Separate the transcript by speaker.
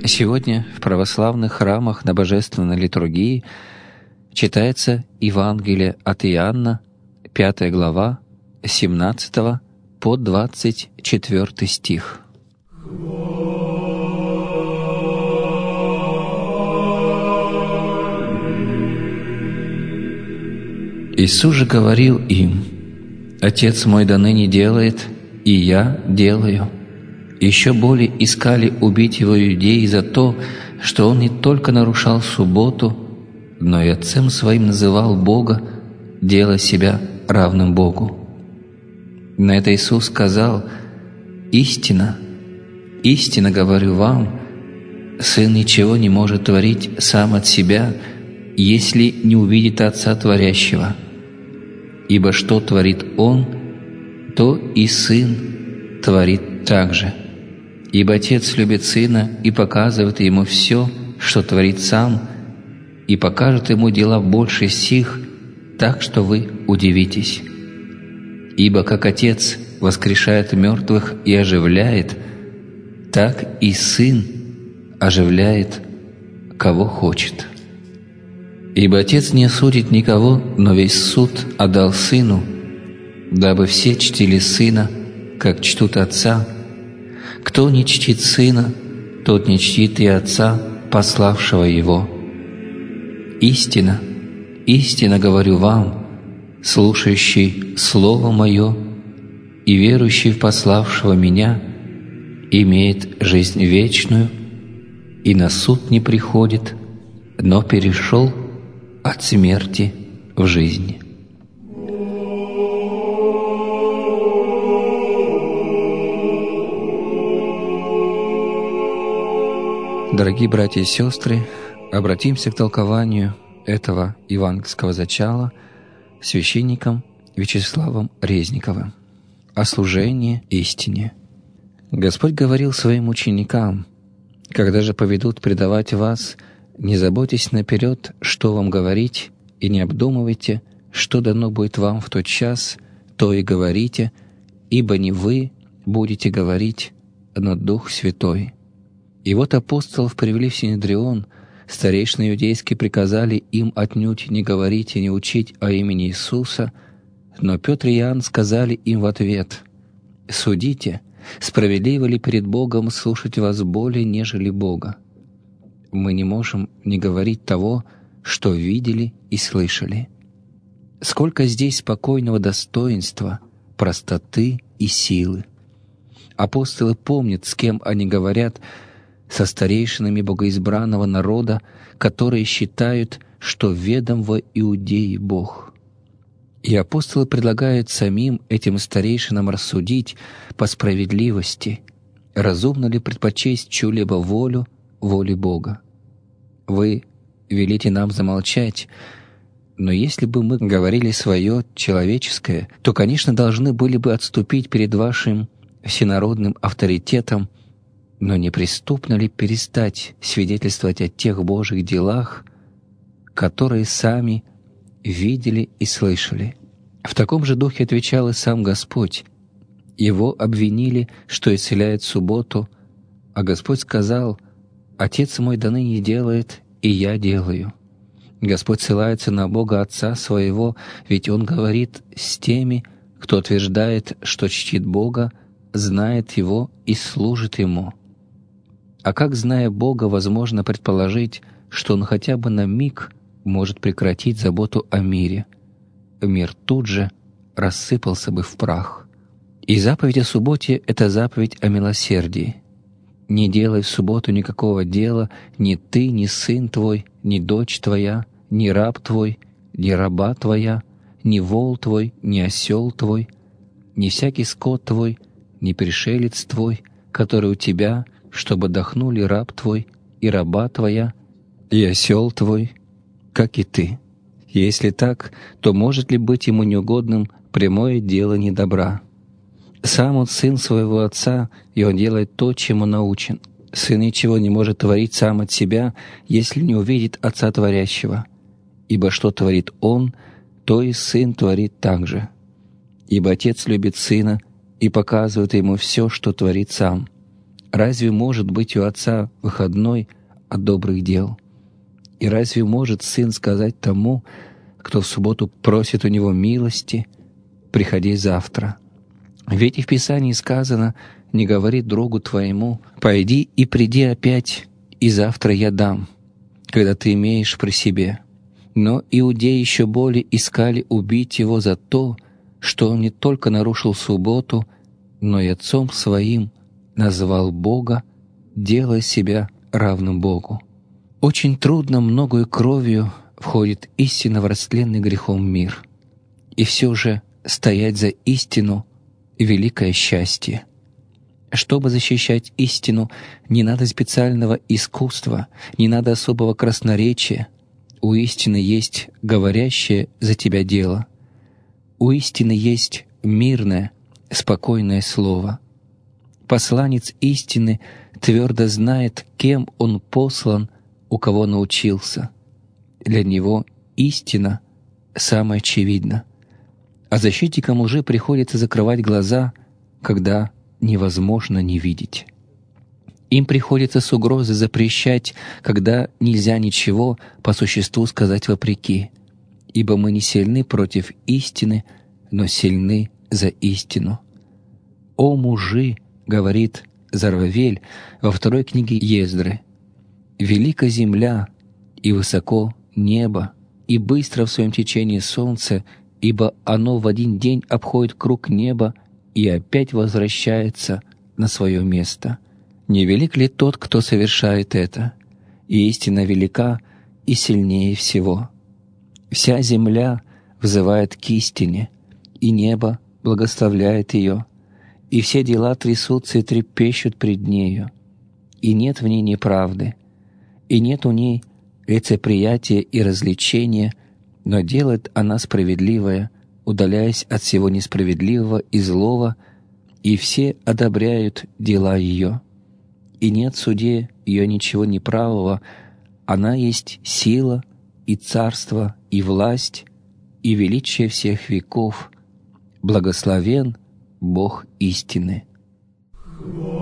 Speaker 1: Сегодня в православных храмах на Божественной литургии читается Евангелие от Иоанна, 5 глава, 17 по 24 стих. Иисус же говорил им: «Отец мой доныне делает, и я делаю». Еще более искали убить Его иудеи за то, что Он не только нарушал субботу, но и Отцем Своим называл Бога, делая себя равным Богу. На это Иисус сказал: «Истинно, истинно говорю вам, Сын ничего не может творить сам от себя, если не увидит Отца Творящего. Ибо что творит Он, то и Сын творит так же. Ибо Отец любит Сына и показывает Ему все, что творит Сам, и покажет Ему дела больше сих, так что вы удивитесь. Ибо как Отец воскрешает мертвых и оживляет, так и Сын оживляет, кого хочет. Ибо Отец не осудит никого, но весь суд отдал Сыну, дабы все чтили Сына, как чтут Отца. Кто не чтит Сына, тот не чтит и Отца, пославшего Его. Истинно, истинно говорю вам, слушающий Слово Мое и верующий в пославшего Меня имеет жизнь вечную и на суд не приходит, но перешел от смерти в жизнь». Дорогие братья и сестры, обратимся к толкованию этого евангельского зачала священником Вячеславом Резниковым о служении истине. Господь говорил своим ученикам: «Когда же поведут предавать вас, не заботьтесь наперед, что вам говорить, и не обдумывайте, что дано будет вам в тот час, то и говорите, ибо не вы будете говорить, но Дух Святой». И вот апостолов привели в Синедрион, старейшины иудейские приказали им отнюдь не говорить и не учить о имени Иисуса, но Петр и Иоанн сказали им в ответ: «Судите, справедливо ли перед Богом слушать вас более, нежели Бога? Мы не можем не говорить того, что видели и слышали». Сколько здесь спокойного достоинства, простоты и силы! Апостолы помнят, с кем они говорят, со старейшинами богоизбранного народа, которые считают, что ведом во Иудее Бог. И апостолы предлагают самим этим старейшинам рассудить по справедливости, разумно ли предпочесть чью-либо волю воле Бога. Вы велите нам замолчать, но если бы мы говорили свое человеческое, то, конечно, должны были бы отступить перед вашим всенародным авторитетом. Но неприступно ли перестать свидетельствовать о тех Божьих делах, которые сами видели и слышали? В таком же духе отвечал и сам Господь. Его обвинили, что исцеляет субботу, а Господь сказал: «Отец мой доныне делает, и я делаю». Господь ссылается на Бога Отца Своего, ведь Он говорит с теми, кто утверждает, что чтит Бога, знает Его и служит Ему. А как, зная Бога, возможно предположить, что Он хотя бы на миг может прекратить заботу о мире? Мир тут же рассыпался бы в прах. И заповедь о субботе — это заповедь о милосердии. «Не делай в субботу никакого дела ни ты, ни сын твой, ни дочь твоя, ни раб твой, ни раба твоя, ни вол твой, ни осел твой, ни всякий скот твой, ни пришелец твой, который у тебя, чтобы дохнули раб твой и раба твоя, и осел твой, как и ты. Если так, то может ли быть ему неугодным прямое дело недобра? Сам он сын своего отца, и он делает то, чему научен. Сын ничего не может творить сам от себя, если не увидит Отца Творящего. Ибо что творит Он, то и Сын творит так же. Ибо Отец любит Сына и показывает Ему все, что творит Сам. Разве может быть у отца выходной от добрых дел? И разве может сын сказать тому, кто в субботу просит у него милости: «Приходи завтра»? Ведь и в Писании сказано: «Не говори другу твоему: пойди и приди опять, и завтра я дам», когда ты имеешь при себе. Но иудеи еще более искали убить его за то, что он не только нарушил субботу, но и отцом своим назвал Бога, делая себя равным Богу. Очень трудно многою кровью входит истина в растленный грехом мир. И все же стоять за истину — великое счастье. Чтобы защищать истину, не надо специального искусства, не надо особого красноречия. У истины есть говорящее за тебя дело. У истины есть мирное, спокойное слово. Посланец истины твердо знает, кем он послан, у кого научился. Для него истина самая очевидна. А защитникам лжи приходится закрывать глаза, когда невозможно не видеть. Им приходится с угрозой запрещать, когда нельзя ничего по существу сказать вопреки, ибо мы не сильны против истины, но сильны за истину. «О мужи, — говорит Зарвавель во второй книге Ездры, — велика земля, и высоко небо, и быстро в своем течении солнце, ибо оно в один день обходит круг неба и опять возвращается на свое место. Не велик ли тот, кто совершает это? И истина велика и сильнее всего. Вся земля взывает к истине, и небо благословляет ее, и все дела трясутся и трепещут пред нею. И нет в ней неправды, и нет у ней лицеприятия и развлечения, но делает она справедливое, удаляясь от всего несправедливого и злого, и все одобряют дела ее. И нет в суде ее ничего неправого, она есть сила и царство и власть и величие всех веков. Благословен Бог истины».